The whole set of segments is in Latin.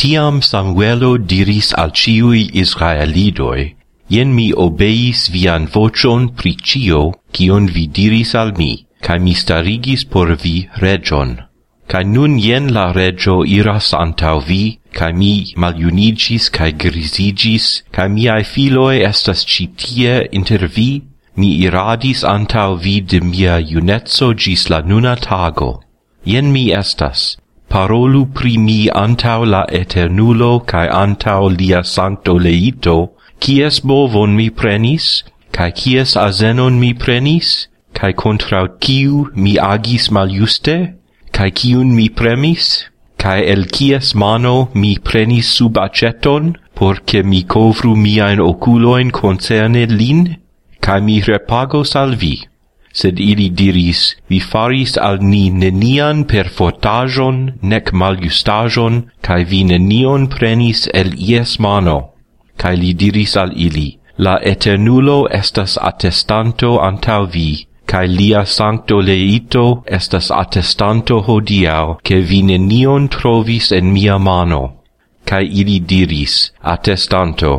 Tiam Samuelo diris al ciui Israelidoi, Ien mi obeis vian vocion pri cio, cion vi diris al mi, cae mi starigis por vi region. Cae nun jen la regio iras antau vi, cae mi maljunigis cae grisigis, cae miai filoi estas ci tie inter vi, mi iradis antau vi de mia junezzo gis la nuna tago. Jen mi estas, parolu pri mi antau la Eternulo cae antau lia sancto leito, kies bovon mi prenis, cae kies azenon mi prenis, cae contrau kiu mi agis maljuste, cae kiun mi premis, cae el kies mano mi prenis sub aceton, porce mi covru miain oculoin concerne lin, cae mi repagos al vi. Sed ili diris, vi faris al ni nenian perfortajon, nec maljustajon, cae vi nenion prenis el ies mano. Cae li diris al ili, la Eternulo estas attestanto antau vi, cae lia sancto leito estas attestanto hodiau, che vi nenion trovis en mia mano. Cae ili diris, attestanto.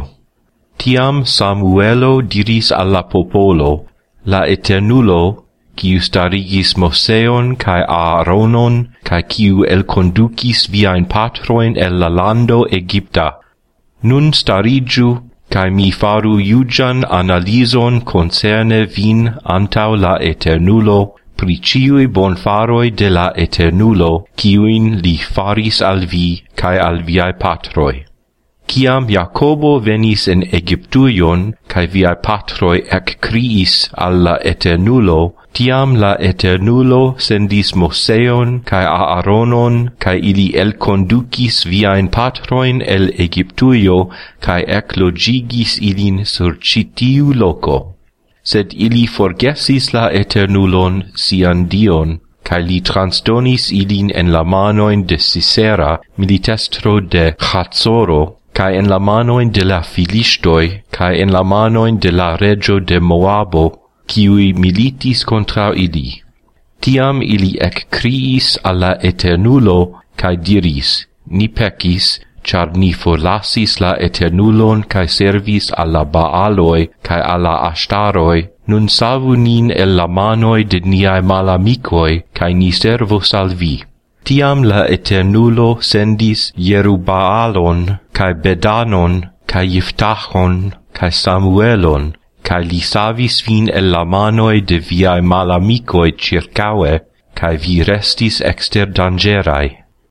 Tiam Samuelo diris alla popolo, la Eternulo, quiu starigis Moseon cae Aaronon, cae quiu elconducis viain patroin el la lando Egipta. Nun starigiu, cae mi faru iugian analyson concerne vin antau la Eternulo, pri ciui bonfaroi de la Eternulo, quiuin li faris al vi, cae al viae patroi. Ciam Jacobo venis en Egyptuion, cae viae patroi criis al la Eternulo, tiam la Eternulo sendis Moseon cae Aaronon, cae ili elconducis viain patroin el Egyptuio, cae logigis ilin sur citiu loco. Sed ili forgesis la Eternulon sian Dion, cae li transdonis ilin en la manoin de Sisera, militestro de Hatzoro, cae en la manoin de la Filistoi, cae en la manoin de la regio de Moabo, quiui militis contra ili. Tiam ili criis alla Eternulo, cae diris, ni pecis, char ni forlasis la Eternulon cae servis alla Baaloi cae alla Ashtaroi, nun salvu nin el la manoi de niae malamicoi, cae ni servos al vi. Tiam la Eternulo sendis Jerubaalon, cae Bedanon, cae Jiftachon, cae Samuelon, cae li savis vin el la manoi de viae malamicoi circaue, cae vi restis exter dangerai.